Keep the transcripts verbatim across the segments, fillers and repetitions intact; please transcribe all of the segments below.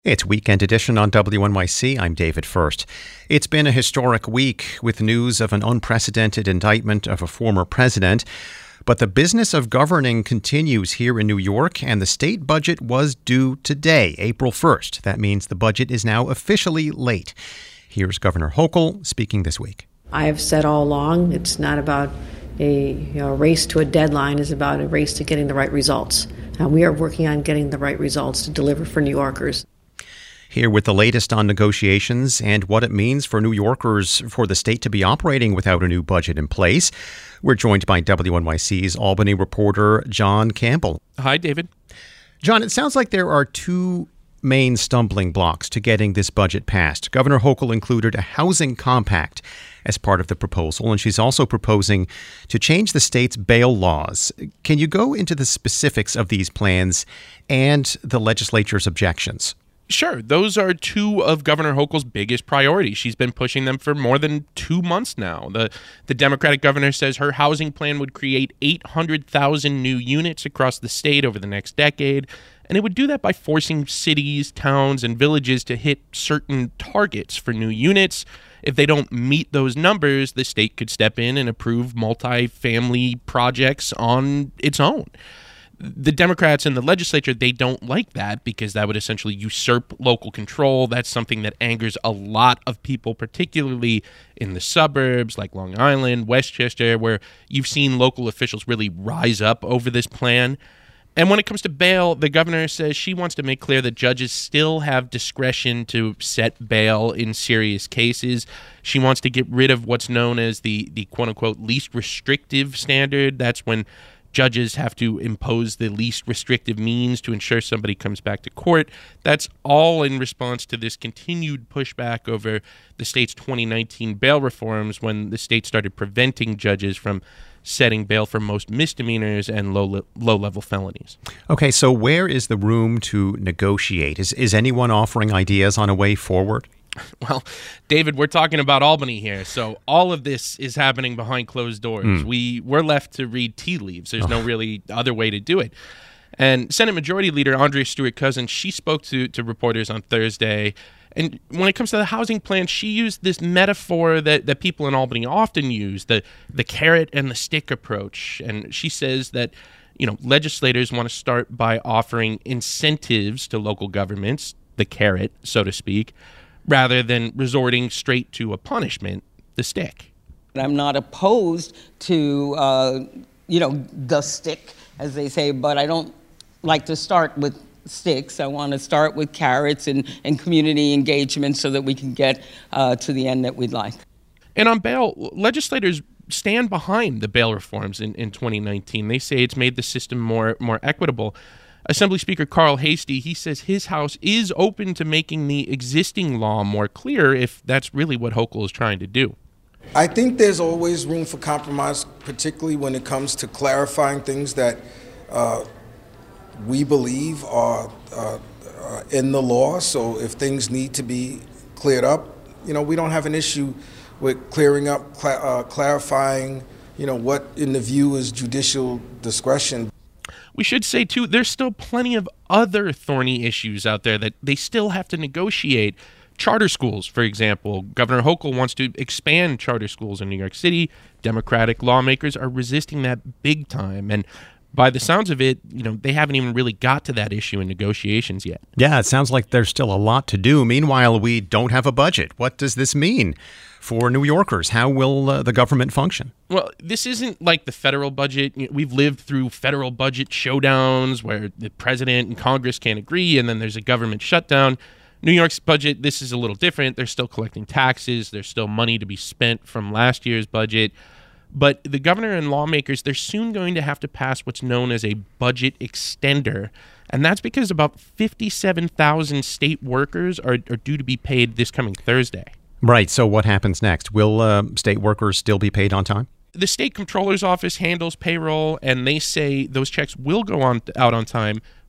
It's Weekend Edition on W N Y C. I'm David First. It's been a historic week with news of an unprecedented indictment of a former president. But the business of governing continues here in New York, and the state budget was due today, April first. That means the budget is now officially late. Here's Governor Hochul speaking this week. I have said all along, it's not about a you know, race to a deadline. It's about a race to getting the right results. And we are working on getting the right results to deliver for New Yorkers. Here with the latest on negotiations and what it means for New Yorkers for the state to be operating without a new budget in place, we're joined by W N Y C's Albany reporter John Campbell. Hi, David. John, it sounds like there are two main stumbling blocks to getting this budget passed. Governor Hochul included a housing compact as part of the proposal, and she's also proposing to change the state's bail laws. Can you go into the specifics of these plans and the legislature's objections? Sure. Those are two of Governor Hochul's biggest priorities. She's been pushing them for more than two months now. The the Democratic governor says her housing plan would create eight hundred thousand new units across the state over the next decade, and it would do that by forcing cities, towns, and villages to hit certain targets for new units. If they don't meet those numbers, the state could step in and approve multi-family projects on its own. The Democrats in the legislature, they don't like that because that would essentially usurp local control. That's something that angers a lot of people, particularly in the suburbs like Long Island, Westchester, where you've seen local officials really rise up over this plan. And when it comes to bail, the governor says she wants to make clear that judges still have discretion to set bail in serious cases. She wants to get rid of what's known as the, the quote-unquote least restrictive standard. That's when judges have to impose the least restrictive means to ensure somebody comes back to court. That's all in response to this continued pushback over the state's twenty nineteen bail reforms, when the state started preventing judges from setting bail for most misdemeanors and low low-level felonies. Okay, so where is the room to negotiate? Is is anyone offering ideas on a way forward? Well, David, we're talking about Albany here, so all of this is happening behind closed doors. Mm. We, we're left to read tea leaves. There's oh. no really other way to do it. And Senate Majority Leader Andrea Stewart-Cousins, she spoke to, to reporters on Thursday, and when it comes to the housing plan, she used this metaphor that, that people in Albany often use, the, the carrot and the stick approach. And she says that, you know, legislators want to start by offering incentives to local governments, the carrot, so to speak, rather than resorting straight to a punishment, the stick. I'm not opposed to, uh, you know, the stick, as they say, but I don't like to start with sticks. I want to start with carrots and, and community engagement so that we can get uh, to the end that we'd like. And on bail, legislators stand behind the bail reforms in, in twenty nineteen. They say it's made the system more more equitable. Assembly Speaker Carl Heastie, he says his house is open to making the existing law more clear if that's really what Hochul is trying to do. I think there's always room for compromise, particularly when it comes to clarifying things that uh, we believe are uh, uh, in the law. So if things need to be cleared up, you know, we don't have an issue with clearing up, cl- uh, clarifying, you know, what in the view is judicial discretion. We should say, too, there's still plenty of other thorny issues out there that they still have to negotiate. Charter schools, for example. Governor Hochul wants to expand charter schools in New York City. Democratic lawmakers are resisting that big time. And by the sounds of it, you know, they haven't even really got to that issue in negotiations yet. Yeah, it sounds like there's still a lot to do. Meanwhile, we don't have a budget. What does this mean for New Yorkers? How will uh, the government function? Well, this isn't like the federal budget. You know, we've lived through federal budget showdowns where the president and Congress can't agree and then there's a government shutdown. New York's budget, this is a little different. They're still collecting taxes. There's still money to be spent from last year's budget. But the governor and lawmakers, they're soon going to have to pass what's known as a budget extender. And that's because about fifty-seven thousand state workers are, are due to be paid this coming Thursday. Right. So what happens next? Will uh, state workers still be paid on time? The state comptroller's office handles payroll, and they say those checks will go on out on time.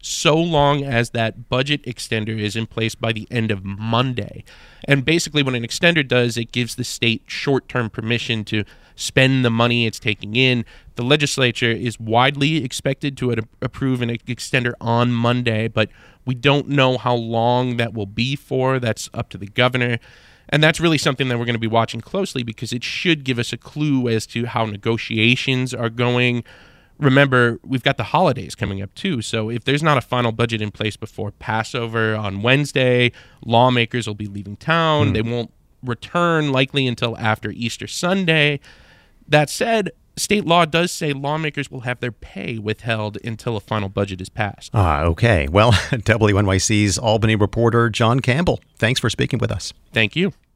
so long as that budget extender is in place by the end of Monday. And basically what an extender does, it gives the state short-term permission to spend the money it's taking in. The legislature is widely expected to ad- approve an extender on Monday, but we don't know how long that will be for. That's up to the governor. And that's really something that we're going to be watching closely because it should give us a clue as to how negotiations are going. Remember, we've got the holidays coming up too. So if there's not a final budget in place before Passover on Wednesday, lawmakers will be leaving town. Mm. They won't return likely until after Easter Sunday. That said, state law does say lawmakers will have their pay withheld until a final budget is passed. Ah, okay. Well, W N Y C's Albany reporter John Campbell, thanks for speaking with us. Thank you.